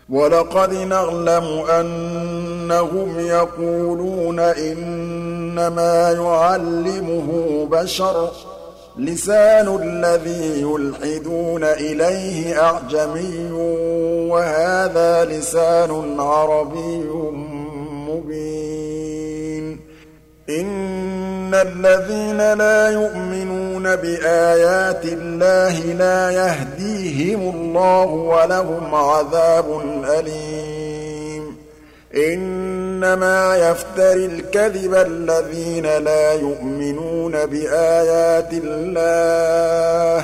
وَلَقَدْ نَعْلَمُ أَنَّهُمْ يَقُولُونَ إِنَّمَا يُعَلِّمُهُ بَشَرٌ ۗ لِّسَانُ الَّذِي يُلْحِدُونَ إِلَيْهِ أَعْجَمِيٌّ وَهَٰذَا لِسَانٌ عَرَبِيٌّ مُّبِينٌ. إِنَّ الَّذِينَ لَا يُؤْمِنُونَ بِآيَاتِ اللَّهِ لَا يَهْدِيهِمُ اللَّهُ وَلَهُمْ عَذَابٌ أَلِيمٌ. إِنَّمَا يَفْتَرِي الْكَذِبَ الَّذِينَ لَا يُؤْمِنُونَ بِآيَاتِ اللَّهِ ۖ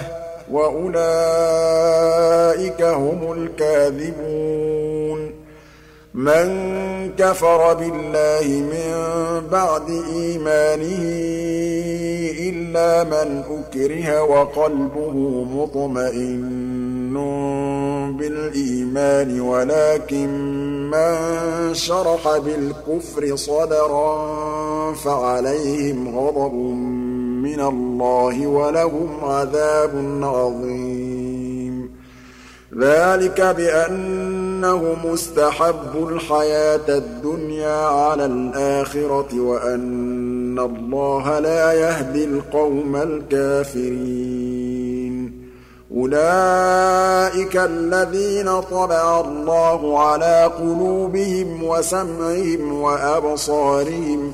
وَأُولَٰئِكَ هُمُ الْكَاذِبُونَ. مَن كَفَرَ بِاللَّهِ مِن بَعْدِ إِيمَانِهِ إِلَّا مَنْ أُكْرِهَ وَقَلْبُهُ مُطْمَئِنٌّ بِالْإِيمَانِ وَلَٰكِن مَّن شَرَحَ بِالْكُفْرِ صَدْرًا فَعَلَيْهِمْ غَضَبٌ مِّنَ اللَّهِ وَلَهُمْ عَذَابٌ عَظِيمٌ. ذَٰلِكَ بِأَنَّهُمُ اسْتَحَبُّوا الْحَيَاةَ الدُّنْيَا عَلَى الْآخِرَةِ وَأَنَّ اللَّهَ لَا يَهْدِي الْقَوْمَ الْكَافِرِينَ. أُولَٰئِكَ الَّذِينَ طَبَعَ اللَّهُ عَلَىٰ قُلُوبِهِمْ وَسَمْعِهِمْ وَأَبْصَارِهِمْ ۖ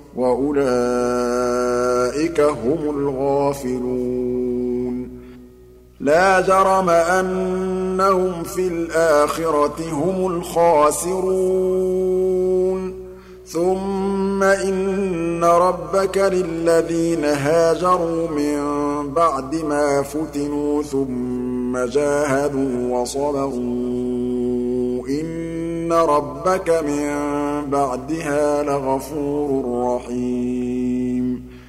وَأُولَٰئِكَ هُمُ الْغَافِلُونَ. لَا جَرَمَ أَنَّهُمْ فِي الْآخِرَةِ هُمُ الْخَاسِرُونَ. ثُمَّ إِنَّ رَبَّكَ لِلَّذِينَ هَاجَرُوا مِن بَعْدِ مَا فُتِنُوا ثُمَّ جَاهَدُوا وَصَبَرُوا إِنَّ رَبَّكَ مِن بَعْدِهَا لَغَفُورٌ رَّحِيمٌ.